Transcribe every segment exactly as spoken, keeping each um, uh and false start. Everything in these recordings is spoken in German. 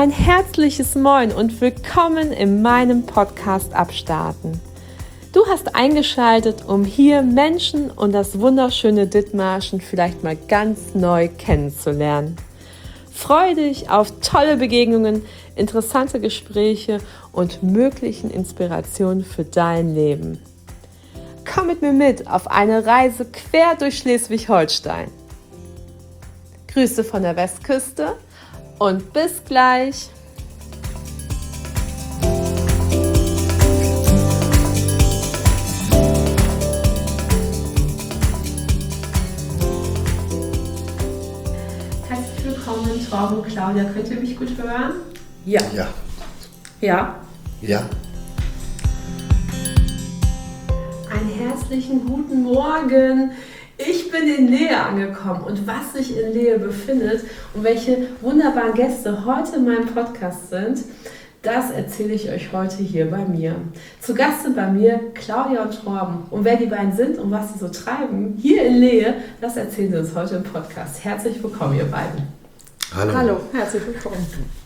Ein herzliches Moin und willkommen in meinem Podcast Abstarten. Du hast eingeschaltet, um hier Menschen und das wunderschöne Dithmarschen vielleicht mal ganz neu kennenzulernen. Freue dich auf tolle Begegnungen, interessante Gespräche und möglichen Inspirationen für dein Leben. Komm mit mir mit auf eine Reise quer durch Schleswig-Holstein. Grüße von der Westküste und bis gleich. Herzlich willkommen, Torben und Claudia. Könnt ihr mich gut hören? Ja. Ja. Ja. Ja. Einen herzlichen guten Morgen. Ich bin in Lehe angekommen und was sich in Lehe befindet und welche wunderbaren Gäste heute in meinem Podcast sind, das erzähle ich euch heute hier bei mir. Zu Gast sind bei mir Claudia und Torben. Und wer die beiden sind und was sie so treiben, hier in Lehe, das erzählen sie uns heute im Podcast. Herzlich willkommen, ihr beiden. Hallo. Hallo, herzlich willkommen.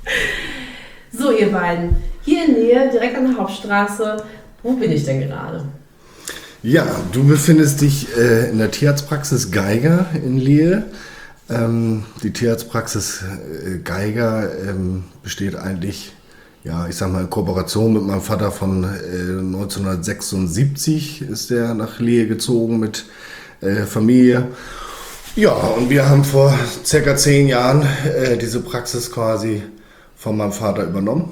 So, ihr beiden, hier in Lehe, direkt an der Hauptstraße. Wo bin ich denn gerade? Ja, du befindest dich äh, in der Tierarztpraxis Geiger in Lehe. Ähm, die Tierarztpraxis äh, Geiger ähm, besteht eigentlich, ja, ich sag mal, in Kooperation mit meinem Vater von äh, neunzehnhundertsechsundsiebzig ist der nach Lehe gezogen mit äh, Familie. Ja, und wir haben vor circa zehn Jahren äh, diese Praxis quasi von meinem Vater übernommen.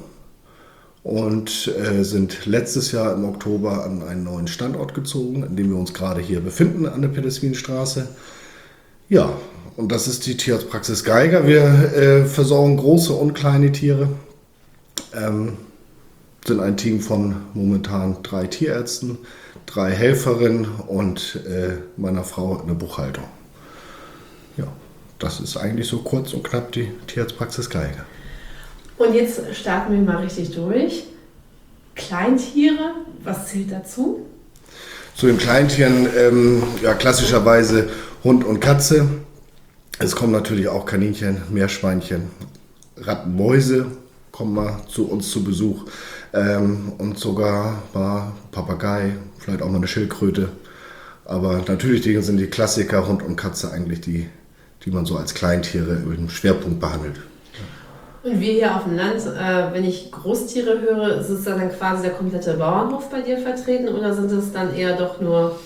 Und äh, sind letztes Jahr im Oktober an einen neuen Standort gezogen, in dem wir uns gerade hier befinden, an der Peterswinstraße. Ja, und das ist die Tierarztpraxis Geiger. Wir äh, versorgen große und kleine Tiere, ähm, sind ein Team von momentan drei Tierärzten, drei Helferinnen und äh, meiner Frau in der Buchhaltung. Ja, das ist eigentlich so kurz und knapp die Tierarztpraxis Geiger. Und jetzt starten wir mal richtig durch. Kleintiere, was zählt dazu? Zu den Kleintieren, ähm, ja, klassischerweise Hund und Katze. Es kommen natürlich auch Kaninchen, Meerschweinchen, Ratten, Mäuse kommen mal zu uns zu Besuch. Ähm, und sogar mal Papagei, vielleicht auch mal eine Schildkröte. Aber natürlich die sind die Klassiker Hund und Katze eigentlich die, die man so als Kleintiere im Schwerpunkt behandelt. Und wir hier auf dem Land, äh, wenn ich Großtiere höre, ist es dann quasi der komplette Bauernhof bei dir vertreten oder sind es dann eher doch nur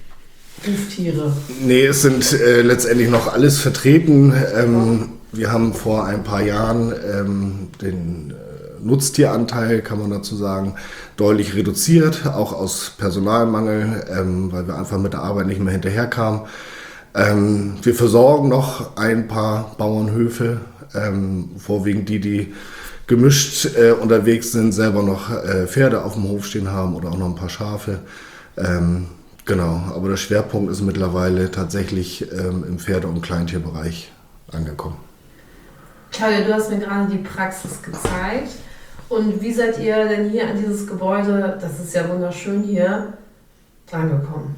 Huftiere? Nee, es sind äh, letztendlich noch alles vertreten. Ähm, wir haben vor ein paar Jahren ähm, den äh, Nutztieranteil, kann man dazu sagen, deutlich reduziert, auch aus Personalmangel, ähm, weil wir einfach mit der Arbeit nicht mehr hinterherkamen. Ähm, wir versorgen noch ein paar Bauernhöfe, ähm, vorwiegend die, die gemischt äh, unterwegs sind, selber noch äh, Pferde auf dem Hof stehen haben oder auch noch ein paar Schafe. Ähm, genau, aber der Schwerpunkt ist mittlerweile tatsächlich ähm, im Pferde- und Kleintierbereich angekommen. Claudia, du hast mir gerade die Praxis gezeigt. Und wie seid ihr denn hier an dieses Gebäude, das ist ja wunderschön hier, drangekommen?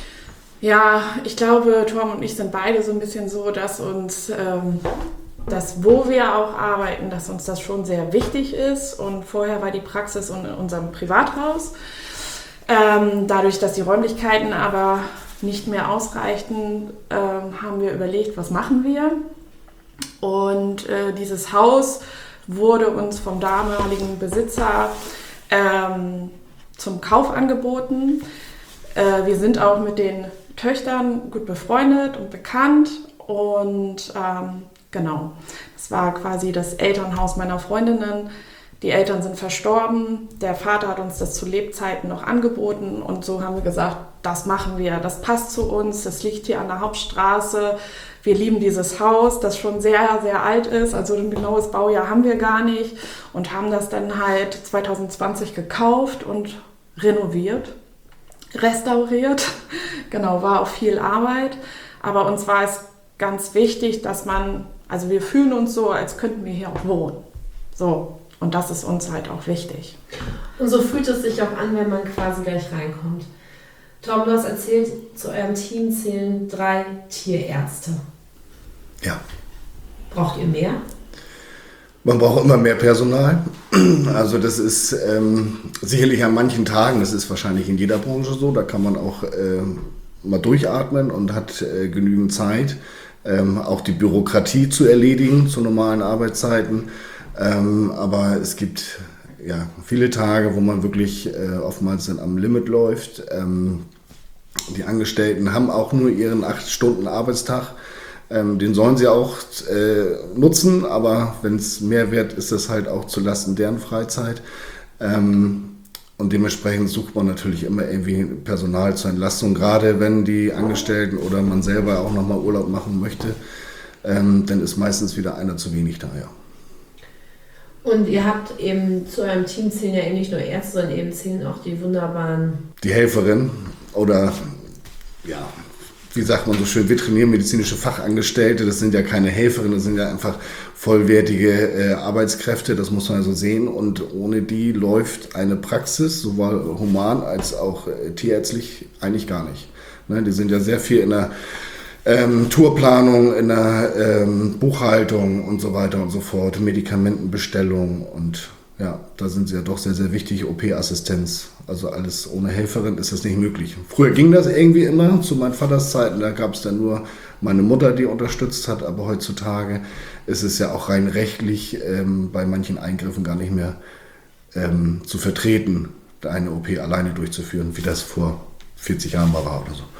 Ja, ich glaube, Torben und ich sind beide so ein bisschen so, dass uns ähm, das, wo wir auch arbeiten, dass uns das schon sehr wichtig ist. Und vorher war die Praxis in unserem Privathaus. Ähm, dadurch, dass die Räumlichkeiten aber nicht mehr ausreichten, ähm, haben wir überlegt, was machen wir. Und äh, dieses Haus wurde uns vom damaligen Besitzer ähm, zum Kauf angeboten. Äh, wir sind auch mit den Töchtern gut befreundet und bekannt und ähm, genau, das war quasi das Elternhaus meiner Freundinnen. Die Eltern sind verstorben, der Vater hat uns das zu Lebzeiten noch angeboten und so haben wir gesagt, das machen wir, das passt zu uns, das liegt hier an der Hauptstraße, wir lieben dieses Haus, das schon sehr, sehr alt ist, also ein genaues Baujahr haben wir gar nicht und haben das dann halt zwanzig zwanzig gekauft und renoviert. Restauriert, genau, war auch viel Arbeit, aber uns war es ganz wichtig, dass man, also wir fühlen uns so, als könnten wir hier auch wohnen, so, und das ist uns halt auch wichtig. Und so fühlt es sich auch an, wenn man quasi gleich reinkommt. Tom, du hast erzählt, zu eurem Team zählen drei Tierärzte. Ja. Braucht ihr mehr? Man braucht immer mehr Personal. Also das ist ähm, sicherlich an manchen Tagen, das ist wahrscheinlich in jeder Branche so, da kann man auch äh, mal durchatmen und hat äh, genügend Zeit, ähm, auch die Bürokratie zu erledigen zu normalen Arbeitszeiten. Ähm, aber es gibt ja viele Tage, wo man wirklich äh, oftmals dann am Limit läuft. Ähm, die Angestellten haben auch nur ihren acht Stunden Arbeitstag. Ähm, den sollen sie auch äh, nutzen, aber wenn es mehr wird, ist das halt auch zulasten deren Freizeit. Ähm, und dementsprechend sucht man natürlich immer irgendwie Personal zur Entlastung, gerade wenn die Angestellten oder man selber auch nochmal Urlaub machen möchte, ähm, dann ist meistens wieder einer zu wenig da, ja. Und ihr habt eben zu eurem Team zählen ja eben nicht nur Ärzte, sondern eben zählen auch die wunderbaren... Die Helferin oder, ja, wie sagt man so schön, veterinärmedizinische Fachangestellte, das sind ja keine Helferinnen, das sind ja einfach vollwertige äh, Arbeitskräfte, das muss man ja so sehen. Und ohne die läuft eine Praxis, sowohl human als auch äh, tierärztlich, eigentlich gar nicht. Ne, die sind ja sehr viel in der ähm, Tourplanung, in der ähm, Buchhaltung und so weiter und so fort, Medikamentenbestellung und ja, da sind sie ja doch sehr, sehr wichtig, O P-Assistenz. Also alles ohne Helferin ist das nicht möglich. Früher ging das irgendwie immer, zu meinen Vaters Zeiten, da gab es dann nur meine Mutter, die unterstützt hat, aber heutzutage ist es ja auch rein rechtlich ähm, bei manchen Eingriffen gar nicht mehr ähm, zu vertreten, eine O P alleine durchzuführen, wie das vor vierzig Jahren mal war oder so.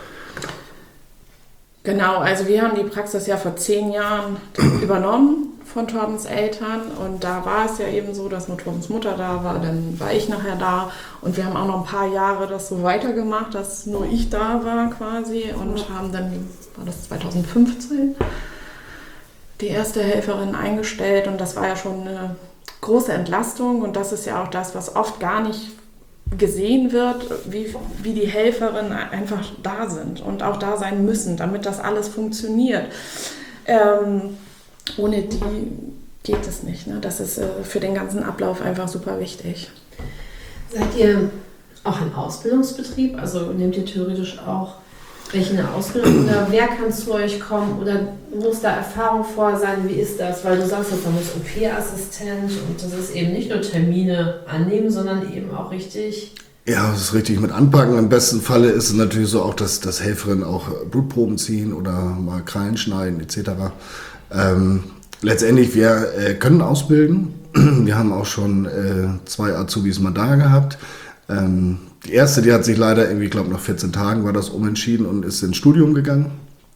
Genau, also wir haben die Praxis ja vor zehn Jahren übernommen von Torbens Eltern und da war es ja eben so, dass nur Torbens Mutter da war, dann war ich nachher da und wir haben auch noch ein paar Jahre das so weitergemacht, dass nur ich da war quasi und haben dann, war das zwanzig fünfzehn, die erste Helferin eingestellt und das war ja schon eine große Entlastung und das ist ja auch das, was oft gar nicht gesehen wird, wie, wie die Helferinnen einfach da sind und auch da sein müssen, damit das alles funktioniert. Ähm, ohne die geht es nicht. Ne? Das ist äh, für den ganzen Ablauf einfach super wichtig. Seid ihr auch ein Ausbildungsbetrieb? Also nehmt ihr theoretisch auch welche eine Ausbildung oder wer kann zu euch kommen oder muss da Erfahrung vor sein? Wie ist das? Weil du sagst, da muss O P-Assistent und das ist eben nicht nur Termine annehmen, sondern eben auch richtig... Ja, das ist richtig mit anpacken. Im besten Falle ist es natürlich so auch, dass, dass Helferinnen auch Blutproben ziehen oder mal Krallen schneiden et cetera. Ähm, letztendlich, wir äh, können ausbilden. Wir haben auch schon äh, zwei Azubis mal da gehabt. Ähm, die erste, die hat sich leider irgendwie, ich glaube nach vierzehn Tagen war das umentschieden und ist ins Studium gegangen.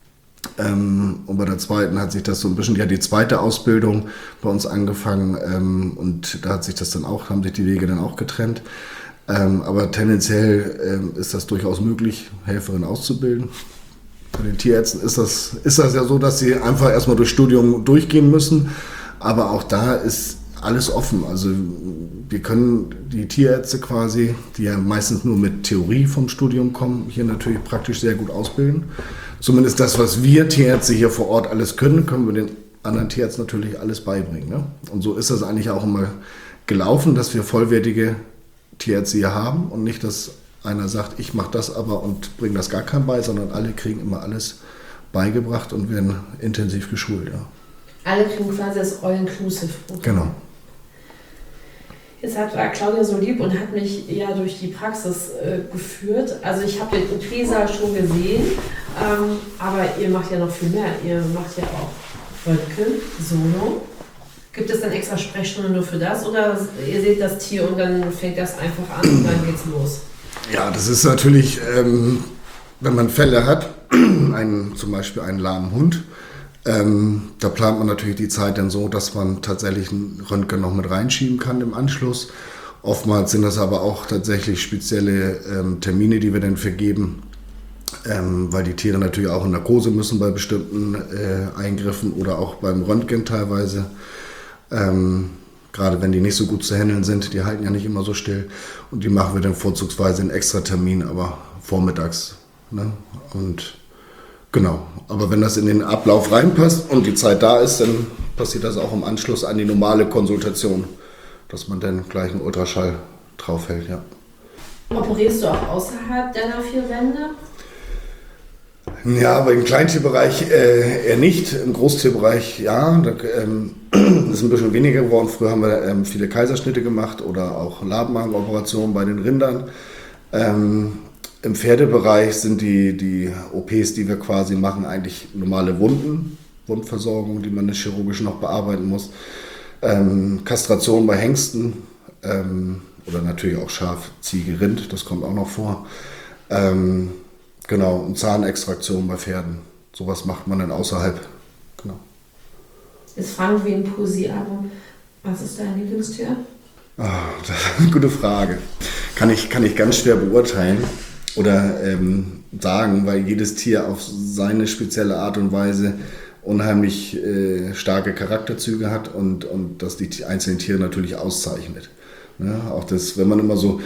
Ähm, und bei der zweiten hat sich das so ein bisschen, die hat die zweite Ausbildung bei uns angefangen ähm, und da hat sich das dann auch, haben sich die Wege dann auch getrennt. Ähm, aber tendenziell ähm, ist das durchaus möglich, Helferinnen auszubilden. Bei den Tierärzten ist das, ist das ja so, dass sie einfach erstmal durch Studium durchgehen müssen. Aber auch da ist alles offen. Also wir können die Tierärzte quasi, die ja meistens nur mit Theorie vom Studium kommen, hier natürlich praktisch sehr gut ausbilden. Zumindest das, was wir Tierärzte hier vor Ort alles können, können wir den anderen Tierärzten natürlich alles beibringen. Ne? Und so ist das eigentlich auch immer gelaufen, dass wir vollwertige Tierärzte hier haben und nicht, dass einer sagt, ich mache das aber und bringe das gar keinem bei, sondern alle kriegen immer alles beigebracht und werden intensiv geschult. Ja. Alle kriegen quasi das All-Inclusive. Genau. Jetzt hat, war Claudia so lieb und hat mich ja durch die Praxis äh, geführt. Also ich habe den O P-Saal schon gesehen, ähm, aber ihr macht ja noch viel mehr. Ihr macht ja auch Röntgen, Sono. Gibt es dann extra Sprechstunden nur für das oder ihr seht das Tier und dann fängt das einfach an und dann geht's los? Ja, das ist natürlich, ähm, wenn man Fälle hat, einen, zum Beispiel einen lahmen Hund, ähm, da plant man natürlich die Zeit dann so, dass man tatsächlich einen Röntgen noch mit reinschieben kann im Anschluss. Oftmals sind das aber auch tatsächlich spezielle ähm, Termine, die wir dann vergeben, ähm, weil die Tiere natürlich auch in Narkose müssen bei bestimmten äh, Eingriffen oder auch beim Röntgen teilweise. Ähm, gerade wenn die nicht so gut zu handeln sind, die halten ja nicht immer so still und die machen wir dann vorzugsweise in extra Termin, aber vormittags. Ne? Und genau, aber wenn das in den Ablauf reinpasst und die Zeit da ist, dann passiert das auch im Anschluss an die normale Konsultation, dass man dann gleich einen Ultraschall draufhält, ja. Operierst du auch außerhalb deiner vier Wände? Ja, aber im Kleintierbereich äh, eher nicht, im Großtierbereich ja, da ähm, ist ein bisschen weniger geworden. Früher haben wir ähm, viele Kaiserschnitte gemacht oder auch Labmagenoperationen bei den Rindern. Ähm, Im Pferdebereich sind die, die O Ps, die wir quasi machen, eigentlich normale Wunden, Wundversorgung, die man chirurgisch noch bearbeiten muss. Ähm, Kastration bei Hengsten ähm, oder natürlich auch Schaf, Ziege, Rind, das kommt auch noch vor. Ähm, genau, und Zahnextraktion bei Pferden. Sowas macht man dann außerhalb. Genau. Jetzt fragen wir ihn Poesie, aber was ist dein Lieblingstier? Ah, das ist eine gute Frage. Kann ich, kann ich ganz schwer beurteilen oder ähm, sagen, weil jedes Tier auf seine spezielle Art und Weise unheimlich äh, starke Charakterzüge hat und, und das die einzelnen Tiere natürlich auszeichnet. Ja, auch das, wenn man immer so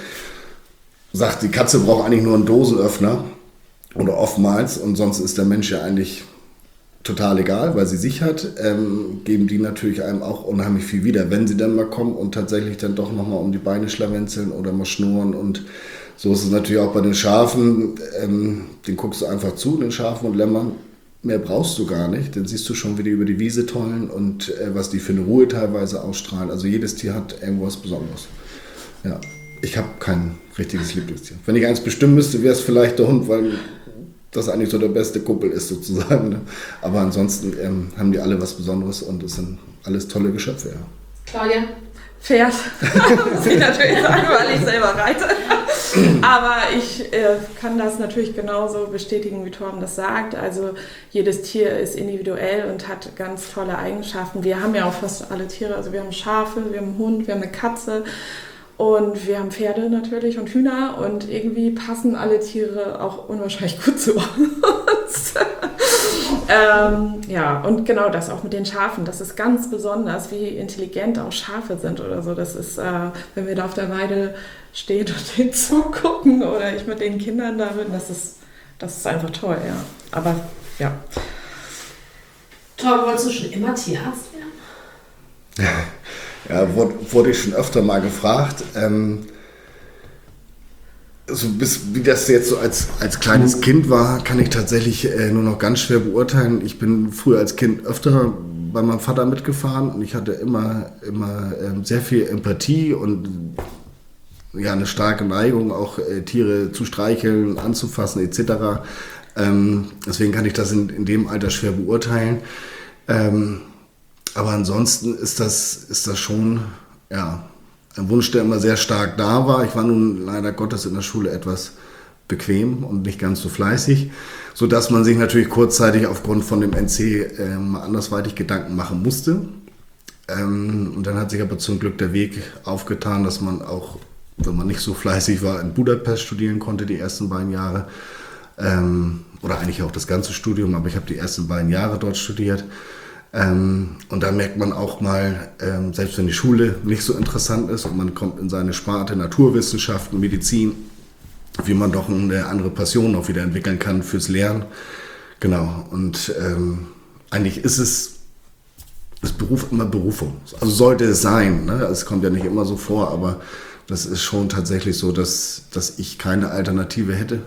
sagt, die Katze braucht eigentlich nur einen Dosenöffner oder oftmals und sonst ist der Mensch ja eigentlich total egal, weil sie sich hat, ähm, geben die natürlich einem auch unheimlich viel wieder, wenn sie dann mal kommen und tatsächlich dann doch nochmal um die Beine schlawenzeln oder mal schnurren. Und so ist es natürlich auch bei den Schafen, ähm, den guckst du einfach zu, den Schafen und Lämmern, mehr brauchst du gar nicht, dann siehst du schon, wie die über die Wiese tollen und äh, was die für eine Ruhe teilweise ausstrahlen. Also jedes Tier hat irgendwas Besonderes. Ja, ich habe kein richtiges Lieblingstier. Wenn ich eins bestimmen müsste, wäre es vielleicht der Hund, weil das eigentlich so der beste Kumpel ist sozusagen. Ne? Aber ansonsten ähm, haben die alle was Besonderes und es sind alles tolle Geschöpfe. Ja. Claudia? Pferd, muss ich natürlich sagen, weil ich selber reite. Aber ich äh, kann das natürlich genauso bestätigen, wie Torben das sagt. Also jedes Tier ist individuell und hat ganz tolle Eigenschaften. Wir haben ja auch fast alle Tiere. Also wir haben Schafe, wir haben einen Hund, wir haben eine Katze. Und wir haben Pferde natürlich und Hühner und irgendwie passen alle Tiere auch unwahrscheinlich gut zu uns. ähm, ja, und genau das auch mit den Schafen. Das ist ganz besonders, wie intelligent auch Schafe sind oder so. Das ist, äh, wenn wir da auf der Weide stehen und denen zugucken oder ich mit den Kindern da bin, das ist, das ist einfach toll, ja. Aber ja. Torben, wolltest du schon immer Tierarzt werden? Ja, wurde, wurde ich schon öfter mal gefragt. Ähm, so bis, wie das jetzt so als, als kleines Kind war, kann ich tatsächlich äh, nur noch ganz schwer beurteilen. Ich bin früher als Kind öfter bei meinem Vater mitgefahren und ich hatte immer, immer ähm, sehr viel Empathie und ja, eine starke Neigung, auch äh, Tiere zu streicheln, anzufassen et cetera. Ähm, deswegen kann ich das in, in dem Alter schwer beurteilen. Ähm, Aber ansonsten ist das, ist das schon ja, ein Wunsch, der immer sehr stark da war. Ich war nun leider Gottes in der Schule etwas bequem und nicht ganz so fleißig, sodass man sich natürlich kurzzeitig aufgrund von dem N C ähm, andersweitig Gedanken machen musste. Ähm, und dann hat sich aber zum Glück der Weg aufgetan, dass man auch, wenn man nicht so fleißig war, in Budapest studieren konnte, die ersten beiden Jahre. Ähm, oder eigentlich auch das ganze Studium, aber ich habe die ersten beiden Jahre dort studiert. Ähm, und da merkt man auch mal, ähm, selbst wenn die Schule nicht so interessant ist und man kommt in seine Sparte Naturwissenschaften, Medizin, wie man doch eine andere Passion auch wieder entwickeln kann fürs Lernen. Genau, und ähm, eigentlich ist es, das Beruf immer Berufung. Also sollte es sein, ne? Es kommt ja nicht immer so vor, aber das ist schon tatsächlich so, dass, dass ich keine Alternative hätte.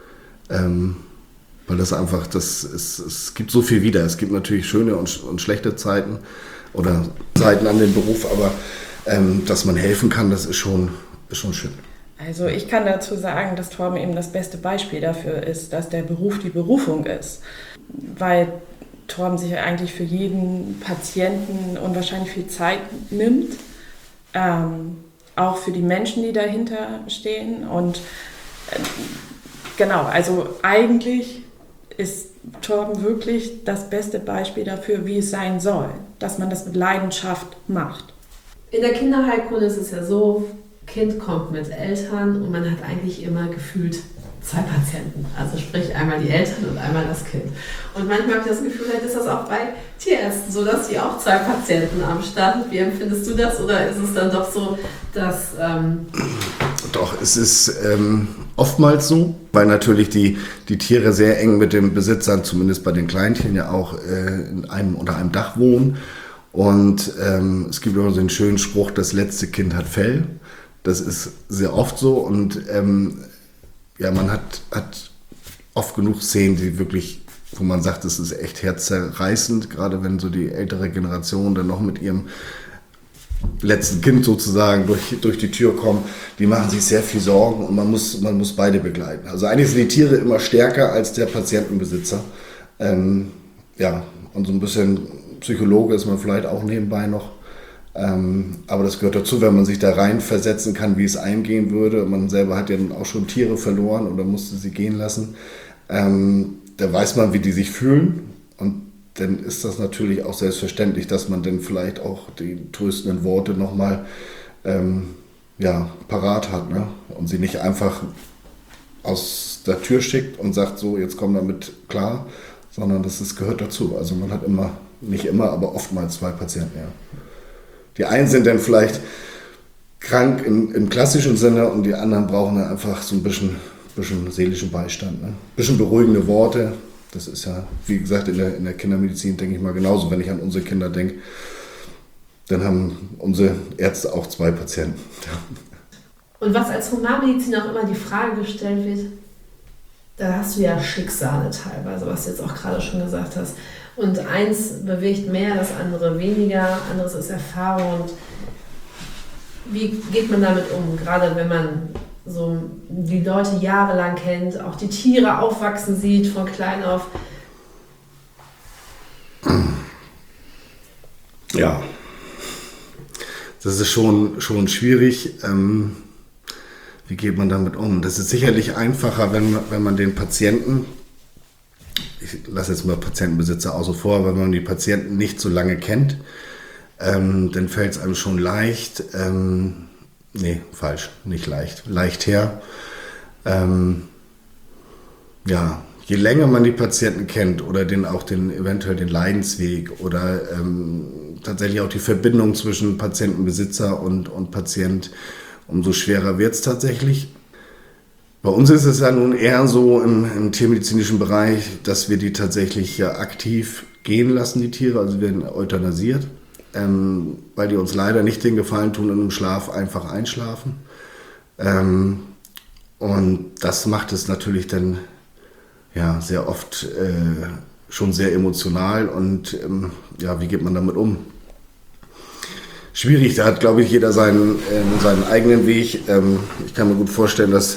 Ähm, Weil das einfach, das ist, es gibt so viel wieder. Es gibt natürlich schöne und, und schlechte Zeiten oder Zeiten an dem Beruf, aber ähm, dass man helfen kann, das ist schon, ist schon schön. Also ich kann dazu sagen, dass Torben eben das beste Beispiel dafür ist, dass der Beruf die Berufung ist. Weil Torben sich eigentlich für jeden Patienten unwahrscheinlich viel Zeit nimmt. Ähm, auch für die Menschen, die dahinter stehen. Und äh, genau, also eigentlich ist Torben wirklich das beste Beispiel dafür, wie es sein soll, dass man das mit Leidenschaft macht. In der Kinderheilkunde ist es ja so, Kind kommt mit Eltern und man hat eigentlich immer gefühlt zwei Patienten. Also sprich einmal die Eltern und einmal das Kind. Und manchmal habe ich das Gefühl, vielleicht ist das auch bei Tierärzten so, dass die auch zwei Patienten am Start sind. Wie empfindest du das? Oder ist es dann doch so, dass... Ähm Doch, es ist ähm, oftmals so, weil natürlich die, die Tiere sehr eng mit den Besitzern, zumindest bei den Kleintieren, ja auch äh, in einem unter einem Dach wohnen. Und ähm, es gibt immer so einen schönen Spruch, das letzte Kind hat Fell. Das ist sehr oft so und ähm, ja, man hat, hat oft genug Szenen, die wirklich wo man sagt, das ist echt herzzerreißend, gerade wenn so die ältere Generation dann noch mit ihrem letzten Kind sozusagen durch, durch die Tür kommen, die machen sich sehr viel Sorgen und man muss, man muss beide begleiten. Also eigentlich sind die Tiere immer stärker als der Patientenbesitzer. Ähm, ja, und so ein bisschen Psychologe ist man vielleicht auch nebenbei noch. Ähm, aber das gehört dazu, wenn man sich da rein versetzen kann, wie es eingehen würde. Man selber hat ja dann auch schon Tiere verloren oder musste sie gehen lassen. Ähm, da weiß man, wie die sich fühlen. Und dann ist das natürlich auch selbstverständlich, dass man dann vielleicht auch die tröstenden Worte nochmal ähm, ja, parat hat, ne? Und sie nicht einfach aus der Tür schickt und sagt, so, jetzt komm damit klar, sondern das ist, gehört dazu. Also man hat immer, nicht immer, aber oftmals zwei Patienten, ja. Die einen sind dann vielleicht krank im, im klassischen Sinne und die anderen brauchen dann einfach so ein bisschen, bisschen seelischen Beistand, ne? Ein bisschen beruhigende Worte. Das ist ja, wie gesagt, in der, in der Kindermedizin denke ich mal genauso. Wenn ich an unsere Kinder denke, dann haben unsere Ärzte auch zwei Patienten. Und was als Humanmedizin auch immer die Frage gestellt wird, da hast du ja Schicksale teilweise, was du jetzt auch gerade schon gesagt hast. Und eins bewegt mehr, das andere weniger, anderes ist Erfahrung. Und wie geht man damit um? Gerade wenn man so die Leute jahrelang kennt, auch die Tiere aufwachsen sieht von klein auf. Ja, das ist schon, schon schwierig. Ähm, wie geht man damit um? Das ist sicherlich einfacher, wenn man, wenn man den Patienten, ich lasse jetzt mal Patientenbesitzer außen vor, wenn man die Patienten nicht so lange kennt, ähm, dann fällt es einem schon leicht, ähm, nee, falsch, nicht leicht, leicht her. Ähm, ja, je länger man die Patienten kennt oder den, auch den, eventuell den Leidensweg oder ähm, tatsächlich auch die Verbindung zwischen Patientenbesitzer und, und Patient, umso schwerer wird es tatsächlich. Bei uns ist es ja nun eher so im, im tiermedizinischen Bereich, dass wir die tatsächlich ja aktiv gehen lassen, die Tiere, also werden euthanasiert, ähm, weil die uns leider nicht den Gefallen tun und im Schlaf einfach einschlafen. Ähm, und das macht es natürlich dann ja sehr oft äh, schon sehr emotional und ähm, ja, wie geht man damit um? Schwierig, da hat, glaube ich, jeder seinen, äh, seinen eigenen Weg. Ähm, ich kann mir gut vorstellen, dass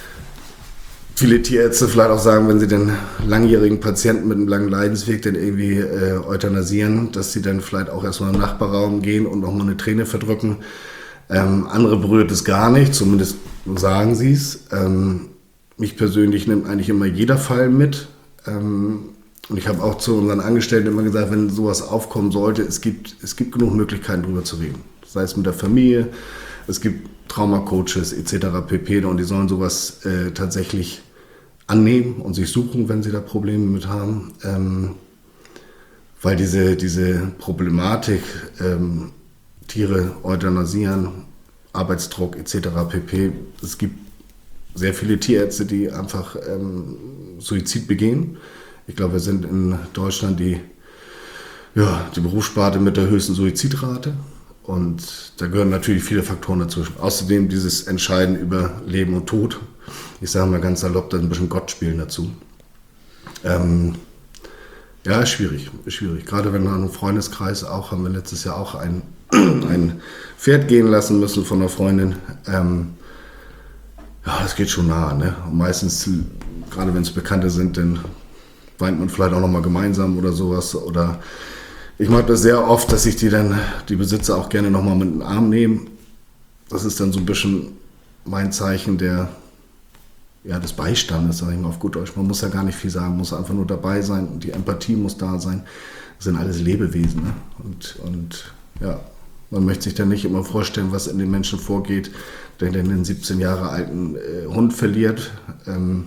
viele Tierärzte vielleicht auch sagen, wenn sie den langjährigen Patienten mit einem langen Leidensweg dann irgendwie äh, euthanasieren, dass sie dann vielleicht auch erstmal im Nachbarraum gehen und nochmal eine Träne verdrücken. Ähm, andere berührt es gar nicht, zumindest sagen sie es. Ähm, mich persönlich nimmt eigentlich immer jeder Fall mit. Ähm, und ich habe auch zu unseren Angestellten immer gesagt, wenn sowas aufkommen sollte, es gibt, es gibt genug Möglichkeiten, drüber zu reden. Sei es mit der Familie, es gibt Traumacoaches et cetera pp. Und die sollen sowas äh, tatsächlich annehmen und sich suchen, wenn sie da Probleme mit haben. Ähm, weil diese, diese Problematik, ähm, Tiere euthanasieren, Arbeitsdruck et cetera pp. Es gibt sehr viele Tierärzte, die einfach ähm, Suizid begehen. Ich glaube, wir sind in Deutschland die, ja, die Berufssparte mit der höchsten Suizidrate. Und da gehören natürlich viele Faktoren dazu. Außerdem dieses Entscheiden über Leben und Tod. Ich sage mal ganz salopp, da ist ein bisschen Gott spielen dazu. Ähm, ja, ist schwierig, ist schwierig. Gerade wenn wir in einem Freundeskreis auch, haben wir letztes Jahr auch ein, ein Pferd gehen lassen müssen von einer Freundin. Ähm, ja, das geht schon nah, ne? Und meistens, gerade wenn es Bekannte sind, dann weint man vielleicht auch nochmal gemeinsam oder sowas. Oder ich mag das sehr oft, dass sich die dann, die Besitzer auch gerne nochmal mit in den Arm nehmen. Das ist dann so ein bisschen mein Zeichen der, ja, des Beistandes, sage ich mal auf gut Deutsch. Man muss ja gar nicht viel sagen, muss einfach nur dabei sein und die Empathie muss da sein. Das sind alles Lebewesen, ne? Und, und ja, man möchte sich dann nicht immer vorstellen, was in den Menschen vorgeht, der dann einen siebzehn Jahre alten äh, Hund verliert. Ähm,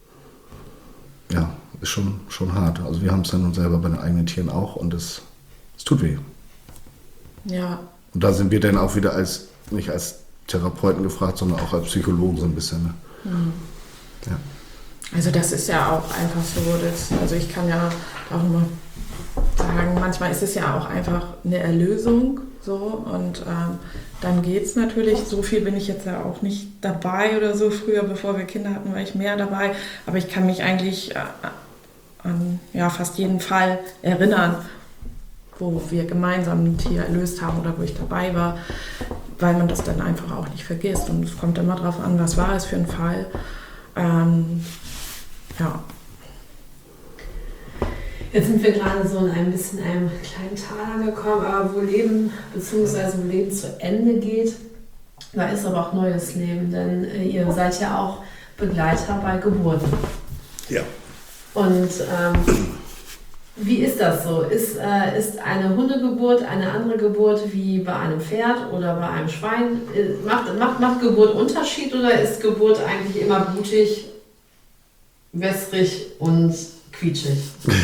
ja, ist schon, schon hart. Also wir haben es ja nun selber bei den eigenen Tieren auch und es, es tut weh. Ja. Und da sind wir dann auch wieder als, nicht als Therapeuten gefragt, sondern auch als Psychologen so ein bisschen. Ne? Mhm. Ja. Also das ist ja auch einfach so, das, also ich kann ja auch immer sagen, manchmal ist es ja auch einfach eine Erlösung so und ähm, dann geht es natürlich, so viel bin ich jetzt ja auch nicht dabei oder so, früher bevor wir Kinder hatten war ich mehr dabei, aber ich kann mich eigentlich äh, an ja, fast jeden Fall erinnern, wo wir gemeinsam ein Tier erlöst haben oder wo ich dabei war, weil man das dann einfach auch nicht vergisst. Und es kommt immer darauf an, was war es für ein Fall. Ähm, ja. Jetzt sind wir gerade so in ein bisschen einem kleinen Tal angekommen, aber wo Leben bzw. wo Leben zu Ende geht, da ist aber auch neues Leben, denn äh, ihr seid ja auch Begleiter bei Geburten. Ja. Und ähm, wie ist das so? Ist, äh, ist eine Hundegeburt eine andere Geburt wie bei einem Pferd oder bei einem Schwein? Macht, macht, macht Geburt Unterschied oder ist Geburt eigentlich immer blutig, wässrig und quietschig?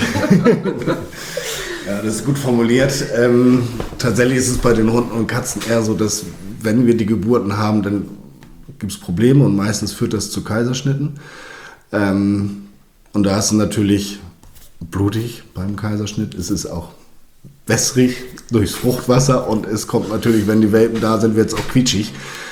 Ja, das ist gut formuliert. Ähm, tatsächlich ist es bei den Hunden und Katzen eher so, dass wenn wir die Geburten haben, dann gibt es Probleme und meistens führt das zu Kaiserschnitten. Ähm, und da ist es natürlich blutig beim Kaiserschnitt. Es ist auch wässrig durchs Fruchtwasser und es kommt natürlich, wenn die Welpen da sind, wird es auch quietschig.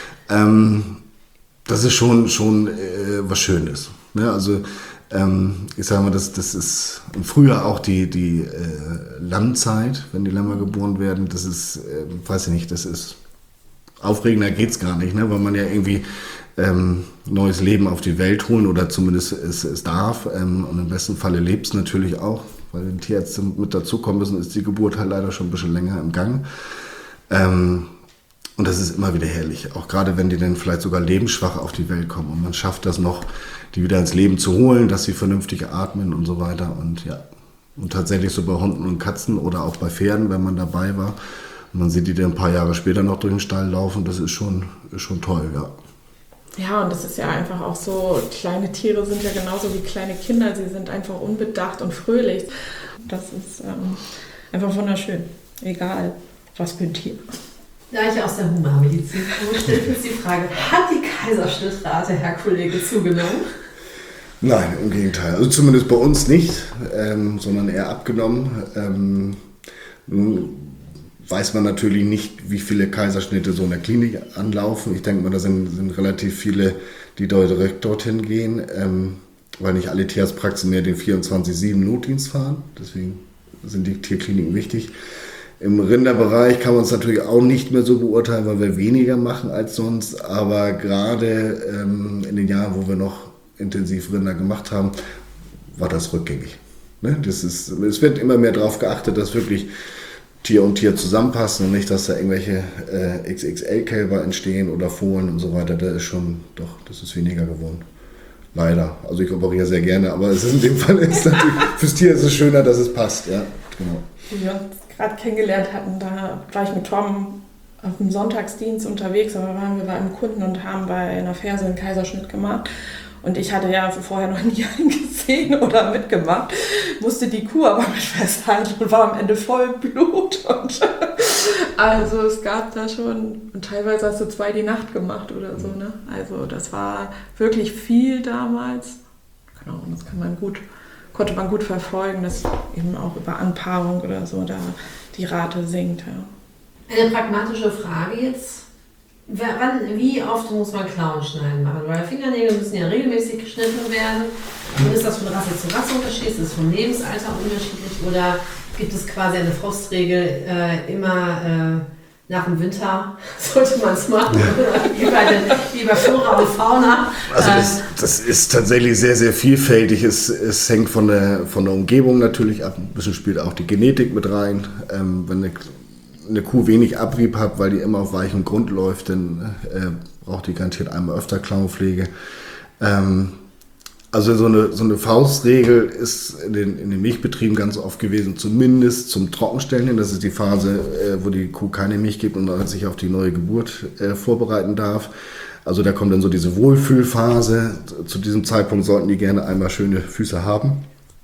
Ähm, das ist schon, schon äh, was Schönes. Ne? Also ähm, ich sage mal, das, das ist im Frühjahr auch die, die äh, Lammzeit, wenn die Lämmer geboren werden. Das ist, äh, weiß ich nicht, das ist aufregender geht's gar nicht, ne? Weil man ja irgendwie ähm, neues Leben auf die Welt holen oder zumindest es, es darf. Ähm, und im besten Falle lebt es natürlich auch, weil wenn Tierärzte mit dazukommen müssen, ist die Geburt halt leider schon ein bisschen länger im Gang. Ähm, und das ist immer wieder herrlich, auch gerade wenn die dann vielleicht sogar lebensschwach auf die Welt kommen und man schafft das noch, die wieder ins Leben zu holen, dass sie vernünftig atmen und so weiter. Und ja, und tatsächlich so bei Hunden und Katzen oder auch bei Pferden, wenn man dabei war, und man sieht die dann ein paar Jahre später noch durch den Stall laufen, das ist schon, ist schon toll, ja. Ja, und das ist ja einfach auch so, kleine Tiere sind ja genauso wie kleine Kinder, sie sind einfach unbedacht und fröhlich. Das ist ähm, einfach wunderschön, egal was für ein Tier. Da ich aus der Humanmedizin komme, stellt uns die Frage, hat die Kaiserschnittrate, Herr Kollege, zugenommen? Nein, im Gegenteil. Also zumindest bei uns nicht, ähm, sondern eher abgenommen. Ähm, nun weiß man natürlich nicht, wie viele Kaiserschnitte so in der Klinik anlaufen. Ich denke mal, da sind, sind relativ viele, die direkt dorthin gehen, ähm, weil nicht alle Tierarztpraxen mehr den vierundzwanzig sieben Notdienst fahren. Deswegen sind die Tierkliniken wichtig. Im Rinderbereich kann man es natürlich auch nicht mehr so beurteilen, weil wir weniger machen als sonst. Aber gerade ähm, in den Jahren, wo wir noch intensiv Rinder gemacht haben, war das rückgängig. Ne? Das ist, es wird immer mehr darauf geachtet, dass wirklich Tier und Tier zusammenpassen und nicht, dass da irgendwelche äh, X X L-Kälber entstehen oder Fohlen und so weiter. Da ist schon, doch, das ist weniger geworden. Leider. Also ich operiere sehr gerne, aber es ist in dem Fall ist natürlich, fürs Tier ist es schöner, dass es passt. Ja, genau. Wie wir uns gerade kennengelernt hatten, da war ich mit Tom auf dem Sonntagsdienst unterwegs, aber waren wir bei einem Kunden und haben bei einer Ferse einen Kaiserschnitt gemacht. Und ich hatte ja vorher noch nie einen gesehen oder mitgemacht, musste die Kuh aber mit festhalten und war am Ende voll Blut. Und also es gab da schon, und teilweise hast du zwei die Nacht gemacht oder so. Ne? Also das war wirklich viel damals. Genau, und das kann man gut, konnte man gut verfolgen, dass eben auch über Anpaarung oder so da die Rate sinkt. Ja. Eine pragmatische Frage jetzt. Wann, wie oft muss man Klauenschneiden machen? Weil Fingernägel müssen ja regelmäßig geschnitten werden. Und ist das von Rasse zu Rasse unterschiedlich? Ist es vom Lebensalter unterschiedlich? Oder gibt es quasi eine Faustregel, äh, immer äh, nach dem Winter sollte man es machen? wie, bei den, wie bei Flora und Fauna? Also das, das ist tatsächlich sehr, sehr vielfältig. Es, es hängt von der, von der Umgebung natürlich ab. Ein bisschen spielt auch die Genetik mit rein. Ähm, wenn eine eine Kuh wenig Abrieb hat, weil die immer auf weichem Grund läuft, dann äh, braucht die garantiert einmal öfter Klauenpflege. Ähm, also so eine, so eine Faustregel ist in den, in den Milchbetrieben ganz oft gewesen, zumindest zum Trockenstellen hin. Das ist die Phase, äh, wo die Kuh keine Milch gibt und sich auf die neue Geburt äh, vorbereiten darf. Also da kommt dann so diese Wohlfühlphase. Zu diesem Zeitpunkt sollten die gerne einmal schöne Füße haben.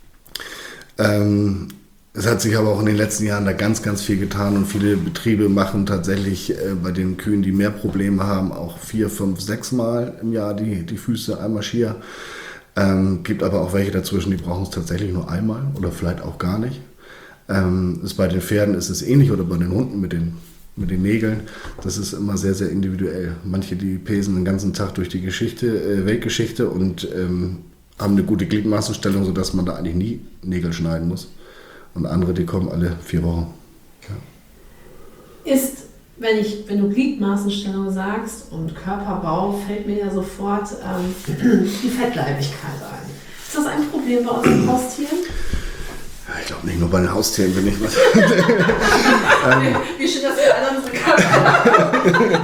Ähm, Es hat sich aber auch in den letzten Jahren da ganz, ganz viel getan und viele Betriebe machen tatsächlich äh, bei den Kühen, die mehr Probleme haben, auch vier, fünf, sechs Mal im Jahr die, die Füße einmal Schier. Ähm, gibt aber auch welche dazwischen, die brauchen es tatsächlich nur einmal oder vielleicht auch gar nicht. Ähm, ist bei den Pferden ist es ähnlich oder bei den Hunden mit den, mit den Nägeln. Das ist immer sehr, sehr individuell. Manche, die pesen den ganzen Tag durch die Geschichte, äh, Weltgeschichte und ähm, haben eine gute Gliedmaßenstellung, sodass man da eigentlich nie Nägel schneiden muss. Und andere, die kommen alle vier Wochen. Ja. Ist, wenn, ich, wenn du Gliedmaßenstellung sagst und Körperbau, fällt mir ja sofort ähm, die Fettleibigkeit ein. Ist das ein Problem bei unseren Haustieren? Ja, ich glaube nicht nur bei den Haustieren bin ich was. ähm, Wie schön, dass wir alle unsere Körper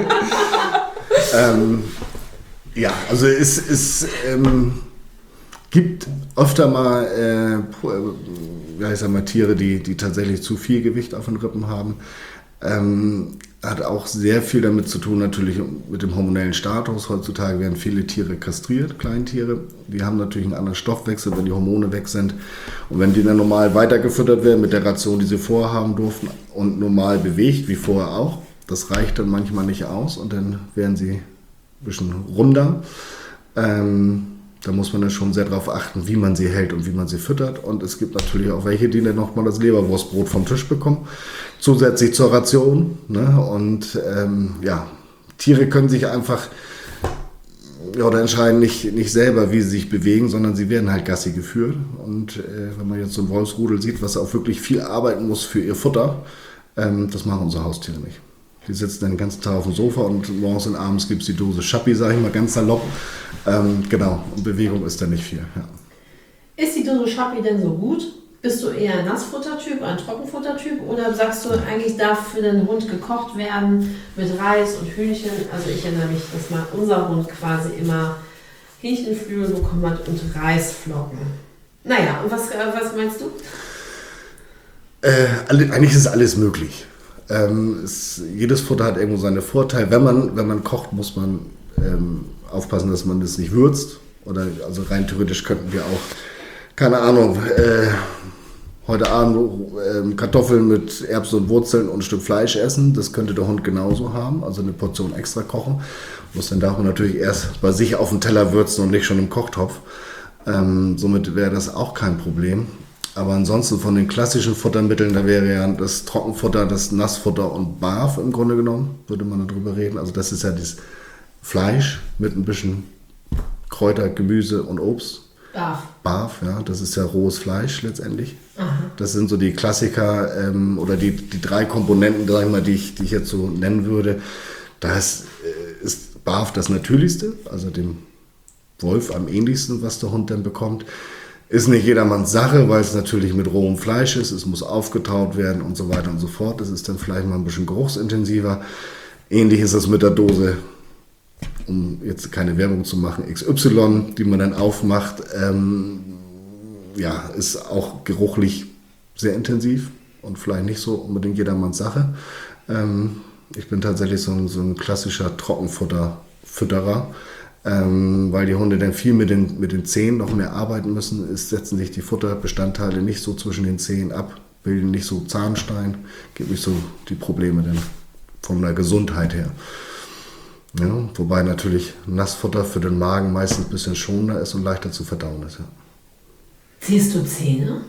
ähm, Ja, also es, es ähm, gibt öfter mal, äh, ja, ich sag mal Tiere, die, die tatsächlich zu viel Gewicht auf den Rippen haben. Ähm, hat auch sehr viel damit zu tun, natürlich mit dem hormonellen Status. Heutzutage werden viele Tiere kastriert, Kleintiere. Die haben natürlich einen anderen Stoffwechsel, wenn die Hormone weg sind. Und wenn die dann normal weitergefüttert werden mit der Ration, die sie vorher haben durften und normal bewegt, wie vorher auch, das reicht dann manchmal nicht aus und dann werden sie ein bisschen runder. Ähm, da muss man dann schon sehr darauf achten, wie man sie hält und wie man sie füttert. Und es gibt natürlich auch welche, die dann nochmal das Leberwurstbrot vom Tisch bekommen, zusätzlich zur Ration. Ne? Und ähm, ja, Tiere können sich einfach ja, oder entscheiden nicht, nicht selber, wie sie sich bewegen, sondern sie werden halt Gassi geführt. Und äh, wenn man jetzt so ein Wolfsrudel sieht, was auch wirklich viel arbeiten muss für ihr Futter, ähm, das machen unsere Haustiere nicht. Die sitzen dann den ganzen Tag auf dem Sofa und morgens und abends gibt es die Dose Schappi, sage ich mal ganz salopp. Ähm, genau, und Bewegung ist da nicht viel. Ja. Ist die Dose Schappi denn so gut? Bist du eher ein Nassfuttertyp, ein Trockenfuttertyp oder sagst du, eigentlich darf für den Hund gekocht werden mit Reis und Hühnchen? Also ich erinnere mich, dass mal unser Hund quasi immer Hähnchenflügel bekommen hat und Reisflocken. Naja, und was, was meinst du? Äh, eigentlich ist alles möglich. Ähm, es, jedes Futter hat irgendwo seine Vorteile. Wenn man, wenn man kocht, muss man ähm, aufpassen, dass man das nicht würzt. Oder also rein theoretisch könnten wir auch, keine Ahnung, äh, heute Abend äh, Kartoffeln mit Erbsen und Wurzeln und ein Stück Fleisch essen. Das könnte der Hund genauso haben, also eine Portion extra kochen. Muss dann darf man natürlich erst bei sich auf dem Teller würzen und nicht schon im Kochtopf. Ähm, somit wäre das auch kein Problem. Aber ansonsten von den klassischen Futtermitteln, da wäre ja das Trockenfutter, das Nassfutter und Barf im Grunde genommen, würde man darüber reden. Also das ist ja das Fleisch mit ein bisschen Kräuter, Gemüse und Obst. Barf. Barf, ja, das ist ja rohes Fleisch letztendlich. Aha. Das sind so die Klassiker ähm, oder die, die drei Komponenten, sag ich mal, die ich, die ich jetzt so nennen würde. Da ist, äh, ist Barf das Natürlichste, also dem Wolf am ähnlichsten, was der Hund dann bekommt. Ist nicht jedermanns Sache, weil es natürlich mit rohem Fleisch ist, es muss aufgetaut werden und so weiter und so fort. Das ist dann vielleicht mal ein bisschen geruchsintensiver. Ähnlich ist es mit der Dose, um jetzt keine Werbung zu machen, X Y, die man dann aufmacht. Ähm, ja, ist auch geruchlich sehr intensiv und vielleicht nicht so unbedingt jedermanns Sache. Ähm, ich bin tatsächlich so ein, so ein klassischer Trockenfutter-Fütterer. Ähm, weil die Hunde dann viel mit den, mit den Zähnen noch mehr arbeiten müssen, ist, setzen sich die Futterbestandteile nicht so zwischen den Zähnen ab, bilden nicht so Zahnstein, gibt nicht so die Probleme dann von der Gesundheit her. Ja, wobei natürlich Nassfutter für den Magen meistens ein bisschen schonender ist und leichter zu verdauen ist. Ja. Ziehst du Zähne?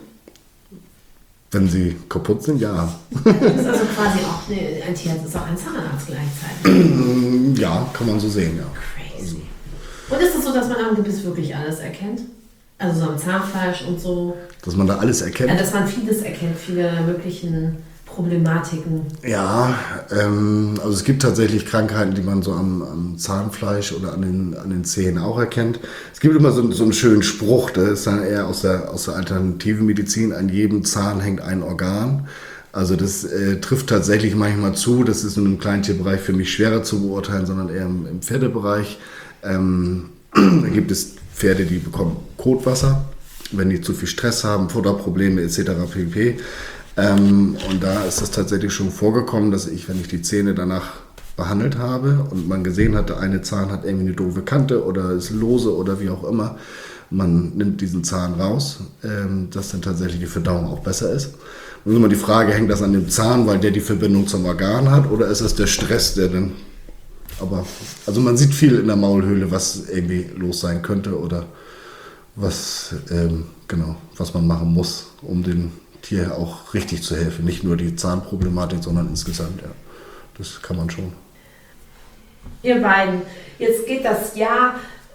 Wenn sie kaputt sind, ja. Du bist also quasi auch ne, ein Tierarzt, ist auch ein Zahnarzt gleichzeitig. Ja, kann man so sehen, ja. Crazy. Und ist es so, dass man am Gebiss wirklich alles erkennt? Also so am Zahnfleisch und so? Dass man da alles erkennt? Ja, dass man vieles erkennt, viele möglichen Problematiken. Ja, ähm, also es gibt tatsächlich Krankheiten, die man so am, am Zahnfleisch oder an den, an den Zähnen auch erkennt. Es gibt immer so, so einen schönen Spruch, der ist dann eher aus der, aus der alternativen Medizin, an jedem Zahn hängt ein Organ. Also das äh, trifft tatsächlich manchmal zu, das ist in einem Kleintierbereich für mich schwerer zu beurteilen, sondern eher im, im Pferdebereich. Ähm, da gibt es Pferde, die bekommen Kotwasser, wenn die zu viel Stress haben, Futterprobleme et cetera pp. Ähm, und da ist es tatsächlich schon vorgekommen, dass ich, wenn ich die Zähne danach behandelt habe und man gesehen hat, der eine Zahn hat irgendwie eine doofe Kante oder ist lose oder wie auch immer, man nimmt diesen Zahn raus, ähm, dass dann tatsächlich die Verdauung auch besser ist. Und immer die Frage, hängt das an dem Zahn, weil der die Verbindung zum Organ hat, oder ist es der Stress, der dann... Aber also man sieht viel in der Maulhöhle, was irgendwie los sein könnte oder was, ähm, genau, was man machen muss, um dem Tier auch richtig zu helfen. Nicht nur die Zahnproblematik, sondern insgesamt, ja. Das kann man schon. Ihr beiden, jetzt geht das Jahr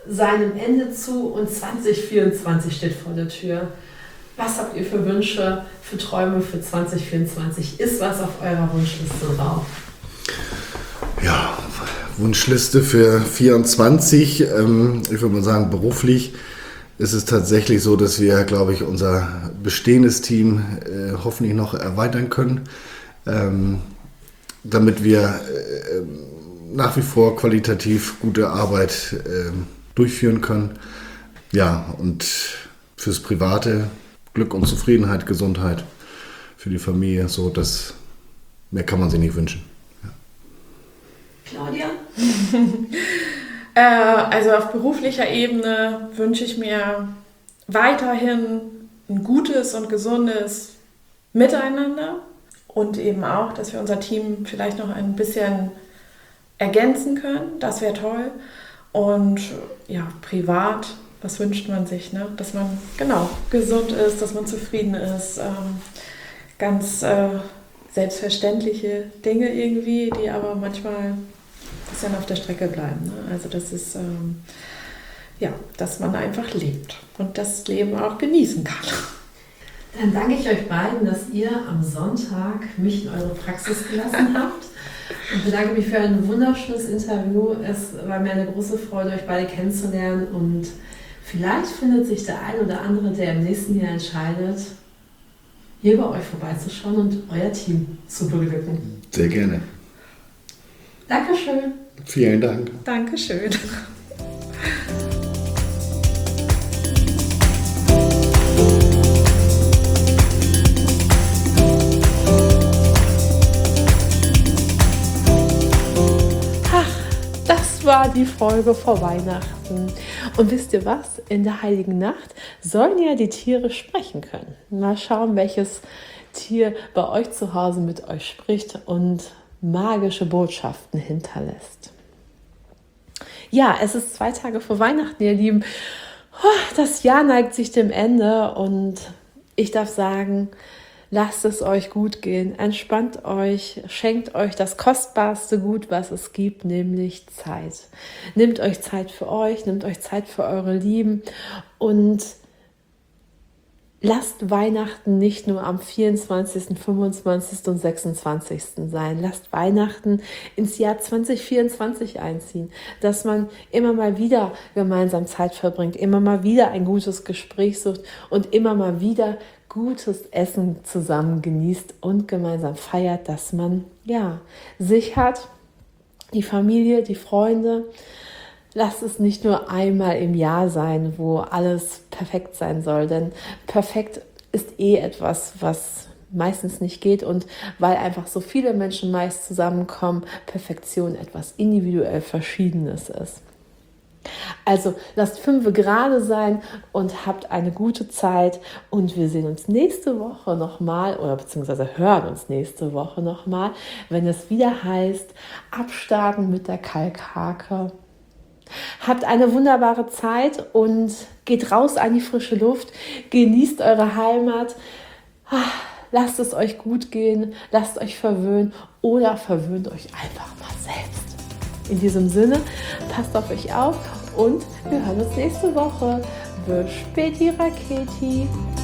seinem Ende zu und zwanzig vierundzwanzig steht vor der Tür. Was habt ihr für Wünsche, für Träume für zwanzig vierundzwanzig? Ist was auf eurer Wunschliste drauf? Ja, Wunschliste für vierundzwanzig. Ähm, ich würde mal sagen, beruflich ist es tatsächlich so, dass wir, glaube ich, unser bestehendes Team äh, hoffentlich noch erweitern können, ähm, damit wir äh, nach wie vor qualitativ gute Arbeit äh, durchführen können. Ja, und fürs Private Glück und Zufriedenheit, Gesundheit, für die Familie, so dass mehr kann man sich nicht wünschen. Ja. Claudia? äh, also auf beruflicher Ebene wünsche ich mir weiterhin ein gutes und gesundes Miteinander und eben auch, dass wir unser Team vielleicht noch ein bisschen ergänzen können. Das wäre toll. Und ja, privat, was wünscht man sich? Ne? Dass man genau gesund ist, dass man zufrieden ist. Ähm, ganz äh, selbstverständliche Dinge irgendwie, die aber manchmal ein bisschen auf der Strecke bleiben. Ne? Also das ist, ähm, ja, dass man einfach lebt und das Leben auch genießen kann. Dann danke ich euch beiden, dass ihr am Sonntag mich in eure Praxis gelassen habt. Und bedanke mich für ein wunderschönes Interview. Es war mir eine große Freude, euch beide kennenzulernen. Und vielleicht findet sich der ein oder andere, der im nächsten Jahr entscheidet, hier bei euch vorbeizuschauen und euer Team zu beglücken. Sehr gerne. Dankeschön. Vielen Dank. Dankeschön. War die Folge vor Weihnachten. Und wisst ihr was? In der Heiligen Nacht sollen ja die Tiere sprechen können. Mal schauen, welches Tier bei euch zu Hause mit euch spricht und magische Botschaften hinterlässt. Ja, es ist zwei Tage vor Weihnachten, ihr Lieben. Das Jahr neigt sich dem Ende und ich darf sagen, lasst es euch gut gehen, entspannt euch, schenkt euch das kostbarste Gut, was es gibt, nämlich Zeit. Nehmt euch Zeit für euch, nehmt euch Zeit für eure Lieben und lasst Weihnachten nicht nur am vierundzwanzigsten, fünfundzwanzigsten und sechsundzwanzigsten sein. Lasst Weihnachten ins Jahr zwanzig vierundzwanzig einziehen, dass man immer mal wieder gemeinsam Zeit verbringt, immer mal wieder ein gutes Gespräch sucht und immer mal wieder gutes Essen zusammen genießt und gemeinsam feiert, dass man ja sich hat, die Familie, die Freunde. Lasst es nicht nur einmal im Jahr sein, wo alles perfekt sein soll, denn perfekt ist eh etwas, was meistens nicht geht und weil einfach so viele Menschen meist zusammenkommen, Perfektion etwas individuell Verschiedenes ist. Also lasst fünf gerade sein und habt eine gute Zeit und wir sehen uns nächste Woche nochmal oder beziehungsweise hören uns nächste Woche nochmal, wenn es wieder heißt, abstarten mit der Kalkhake. Habt eine wunderbare Zeit und geht raus an die frische Luft, genießt eure Heimat, lasst es euch gut gehen, lasst euch verwöhnen oder verwöhnt euch einfach mal selbst. In diesem Sinne, passt auf euch auf und wir hören uns nächste Woche. Bis späti, Raketi.